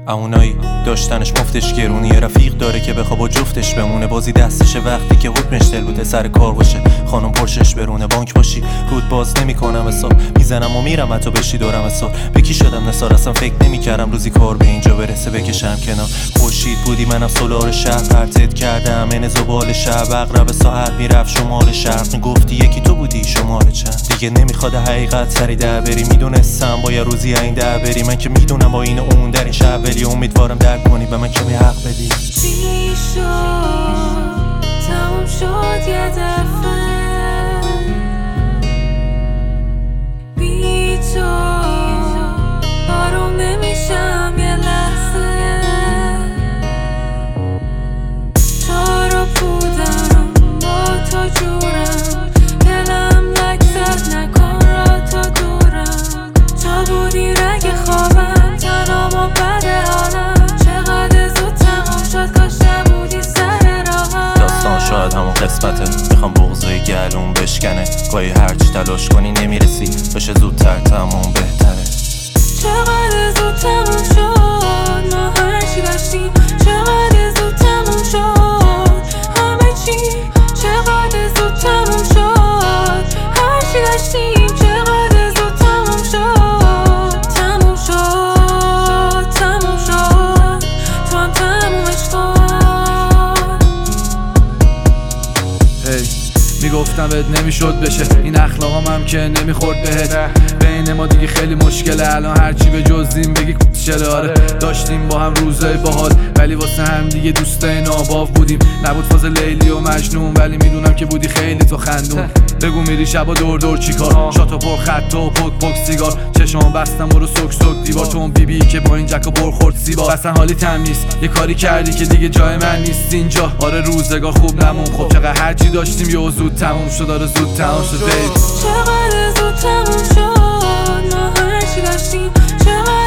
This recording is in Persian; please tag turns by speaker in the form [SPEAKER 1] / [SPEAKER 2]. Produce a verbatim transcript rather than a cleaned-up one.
[SPEAKER 1] اونایی داشتنش مفتش گرونی، یه رفیق داره که بخواب و جفتش بمونه، بازی دستشه وقتی که حکمش دل بوده سر کار باشه، خانم پرشش برونه، بانک باشی رود باز نمی کنم حساب، میزنم و میرم حتی بشی دورم حساب، به کی شدم نثار اصلا فکر نمی کردم روزی کار به اینجا برسه بکشم کنار، خورشید بودی منم سولار شهر پرتت کردم این زبال شب، اقرب ساعت میرفت شمال شرق، میگفتی یکی تو بودی شماره چند، دیگه نمیخواد حقیقت سری در بری، میدونستم با یه روزی این در بری، من که میدونم با این اون در این شب ولی امیدوارم درک کنی و من کمی حق بدی.
[SPEAKER 2] چی شد تموم شد یه دفعه بی تو آروم نمیشم یه لحظه، تو رو بودم با تو جورم، دلم لک زد نکن را تا دورم، تو بودی رگ خوابم تنام و بد حالم، چقدر زود تموم شد کاش نبودی سر راهم،
[SPEAKER 1] داستان شاید همون قسمته، میخوام بغضای گلوم بشکنه، گاهی هرچی تلاش کنی نمیرسی، بشه زودتر تموم بهتره،
[SPEAKER 2] چقدر زود تموم شد ما هرچی داشتیم، چقدر زود تموم شد همه چی، چقدر زود تموم شد هرچی داشتیم، چقدر زود تموم شد تموم شد تموم شد تو هم تمومش کن.
[SPEAKER 3] هی میگفتم بهت نمیشد بشه، این اخلاقام هم که نمیخورد بهت، بین ما دیگه خیلی مشکله، الان هرچی به جزیم بگی چرا. آره داشتیم با هم روزای باحال ولی واسه هم دیگه دوستای ناباو بودیم، نبود فاز لیلی و مجنون ولی میدونم که بودی خیلی تو خندون، بگو میری شبا دور دور چیکار، شاتو پر خط و پک پک سیگار، چشمام بستم برو سک سک دیوار، تو اون بی بی که با این جک و برخورد سیبا، اصلا حالی تم نیست، یه کاری کردی که دیگه جای من نیست اینجا، آره روزگار خوب نمون، خب چقدر هرچی داشتیم یه زود تموم شد، آره زود تموم شد،
[SPEAKER 2] چقدر زود تموم شد ما هرچی داشتیم، چقدر